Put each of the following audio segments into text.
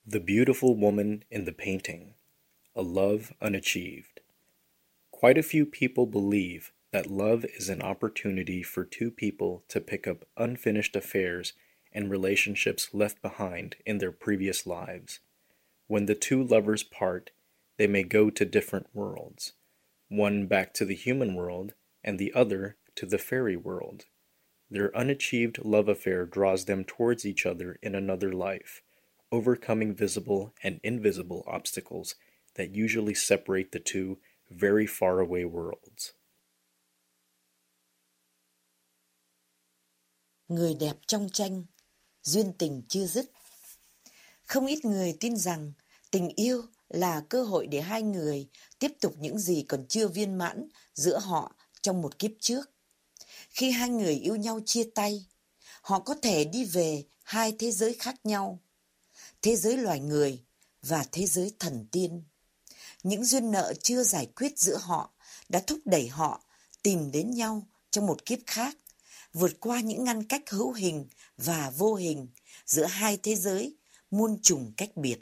The beautiful woman in the painting, a love unachieved. Quite a few people believe that love is an opportunity for two people to pick up unfinished affairs and relationships left behind in their previous lives. When the two lovers part, they may go to different worlds, one back to the human world and the other to the fairy world. Their unachieved love affair draws them towards each other in another life, overcoming visible and invisible obstacles that usually separate the two very far away worlds. Người đẹp trong tranh, duyên tình chưa dứt. Không ít người tin rằng tình yêu là cơ hội để hai người tiếp tục những gì còn chưa viên mãn giữa họ trong một kiếp trước. Khi hai người yêu nhau chia tay, họ có thể đi về hai thế giới khác nhau, thế giới loài người và thế giới thần tiên. Những duyên nợ chưa giải quyết giữa họ đã thúc đẩy họ tìm đến nhau trong một kiếp khác, vượt qua những ngăn cách hữu hình và vô hình giữa hai thế giới muôn trùng cách biệt.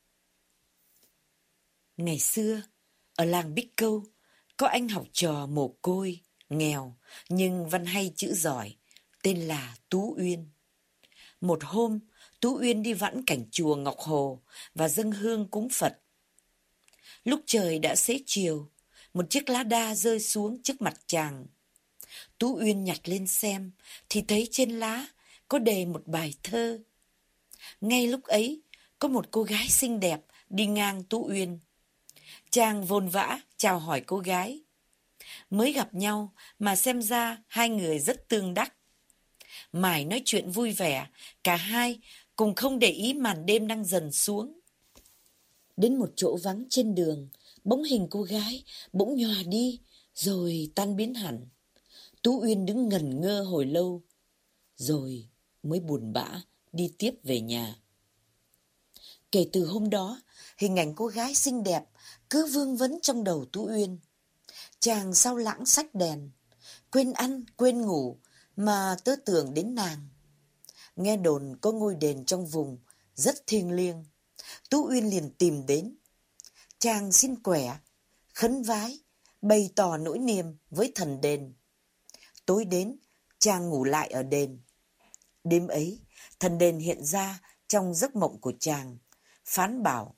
Ngày xưa, ở làng Bích Câu, có anh học trò mồ côi, nghèo, nhưng văn hay chữ giỏi, tên là Tú Uyên. Một hôm, Tú Uyên đi vãn cảnh chùa Ngọc Hồ và dâng hương cúng Phật. Lúc trời đã xế chiều, một chiếc lá đa rơi xuống trước mặt chàng. Tú Uyên nhặt lên xem, thì thấy trên lá có đề một bài thơ. Ngay lúc ấy, có một cô gái xinh đẹp đi ngang Tú Uyên. Chàng vội vã chào hỏi cô gái. Mới gặp nhau mà xem ra hai người rất tương đắc. Mải nói chuyện vui vẻ, cả hai cùng không để ý màn đêm đang dần xuống. Đến một chỗ vắng trên đường, bóng hình cô gái bỗng nhòa đi rồi tan biến hẳn. Tú Uyên đứng ngẩn ngơ hồi lâu, rồi mới buồn bã đi tiếp về nhà. Kể từ hôm đó, hình ảnh cô gái xinh đẹp cứ vương vấn trong đầu Tú Uyên. Chàng sao lãng xách đèn, quên ăn, quên ngủ mà tớ tưởng đến nàng. Nghe đồn có ngôi đền trong vùng rất thiêng liêng, Tú Uyên liền tìm đến. Chàng xin quẻ, khấn vái, bày tỏ nỗi niềm với thần đền. Tối đến, chàng ngủ lại ở đền. Đêm ấy, thần đền hiện ra trong giấc mộng của chàng, phán bảo: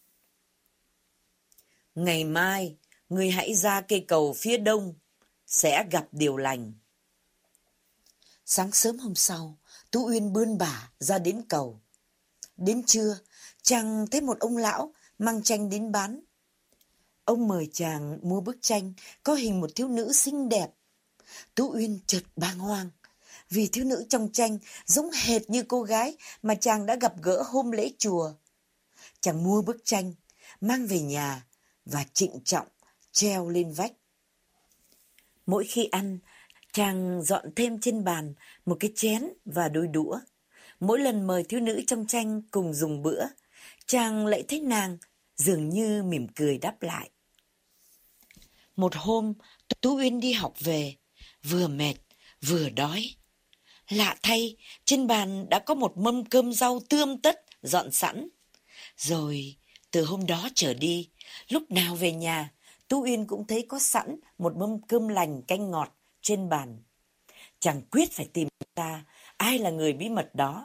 ngày mai, người hãy ra cây cầu phía đông, sẽ gặp điều lành. Sáng sớm hôm sau, Tú Uyên bươn bả ra đến cầu. Đến trưa, chàng thấy một ông lão mang tranh đến bán. Ông mời chàng mua bức tranh có hình một thiếu nữ xinh đẹp. Tú Uyên chợt bàng hoàng, vì thiếu nữ trong tranh giống hệt như cô gái mà chàng đã gặp gỡ hôm lễ chùa. Chàng mua bức tranh, mang về nhà và trịnh trọng treo lên vách. Mỗi khi ăn, chàng dọn thêm trên bàn một cái chén và đôi đũa. Mỗi lần mời thiếu nữ trong tranh cùng dùng bữa, chàng lại thấy nàng dường như mỉm cười đáp lại. Một hôm, Tú Uyên đi học về, vừa mệt, vừa đói. Lạ thay, trên bàn đã có một mâm cơm rau tươm tất dọn sẵn. Rồi, từ hôm đó trở đi, lúc nào về nhà, Tú Uyên cũng thấy có sẵn một mâm cơm lành canh ngọt trên bàn. Chàng quyết phải tìm ra ai là người bí mật đó.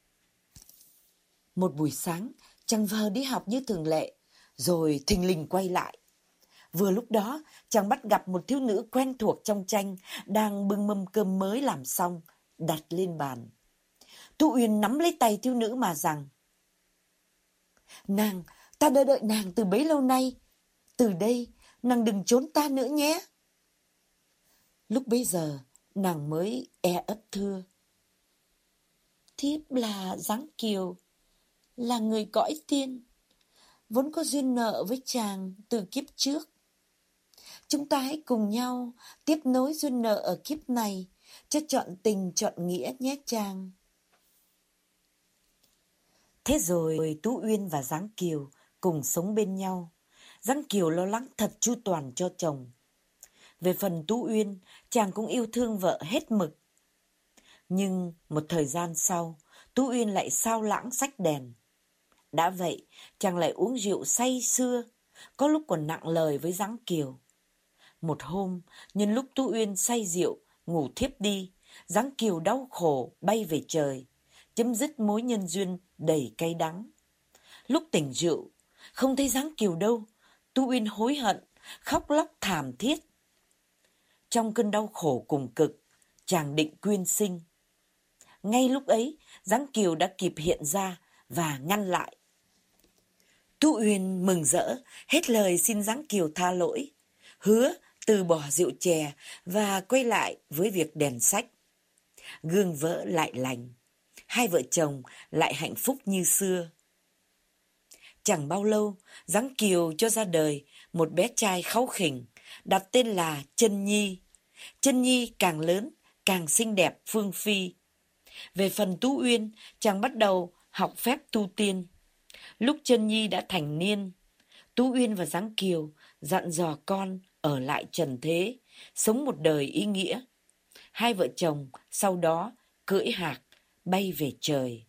Một buổi sáng, chàng vờ đi học như thường lệ, rồi thình lình quay lại. Vừa lúc đó, chàng bắt gặp một thiếu nữ quen thuộc trong tranh đang bưng mâm cơm mới làm xong, đặt lên bàn. Tú Uyên nắm lấy tay thiếu nữ mà rằng: nàng, ta đã đợi nàng từ bấy lâu nay. Từ đây, nàng đừng trốn ta nữa nhé. Lúc bấy giờ, nàng mới ấp thưa: thiếp là Giáng Kiều, là người cõi tiên, vốn có duyên nợ với chàng từ kiếp trước. Chúng ta hãy cùng nhau tiếp nối duyên nợ ở kiếp này, cho trọn tình trọn nghĩa nhé chàng. Thế rồi Tú Uyên và Giáng Kiều cùng sống bên nhau. Giáng Kiều lo lắng thật chu toàn cho chồng. Về phần Tú Uyên, chàng cũng yêu thương vợ hết mực. Nhưng một thời gian sau, Tú Uyên lại sao lãng xách đèn. Đã vậy, chàng lại uống rượu say sưa, có lúc còn nặng lời với Giáng Kiều. Một hôm, nhân lúc Tú Uyên say rượu, ngủ thiếp đi, Giáng Kiều đau khổ bay về trời, chấm dứt mối nhân duyên đầy cay đắng. Lúc tỉnh rượu, không thấy Giáng Kiều đâu, Tú Uyên hối hận, khóc lóc thảm thiết. Trong cơn đau khổ cùng cực, chàng định quyên sinh. Ngay lúc ấy, Giáng Kiều đã kịp hiện ra và ngăn lại. Tú Uyên mừng rỡ, hết lời xin Giáng Kiều tha lỗi, hứa từ bỏ rượu chè và quay lại với việc đèn sách. Gương vỡ lại lành, hai vợ chồng lại hạnh phúc như xưa. Chẳng bao lâu, Giáng Kiều cho ra đời một bé trai kháu khỉnh, đặt tên là Chân Nhi. Chân Nhi càng lớn, càng xinh đẹp phương phi. Về phần Tú Uyên, chàng bắt đầu học phép tu tiên. Lúc Chân Nhi đã thành niên, Tú Uyên và Giáng Kiều dặn dò con ở lại trần thế, sống một đời ý nghĩa. Hai vợ chồng sau đó cưỡi hạc bay về trời.